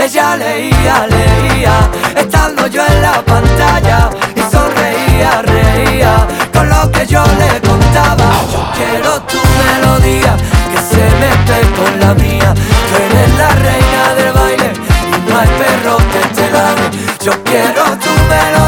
Ella leía, estando yo en la pantalla, y sonreía, reía con lo que yo le contaba. Yo quiero tu melodía, que se mezcle con la mía. Tú eres la reina del baile y no hay perro que te la dé. Yo quiero tu melodía,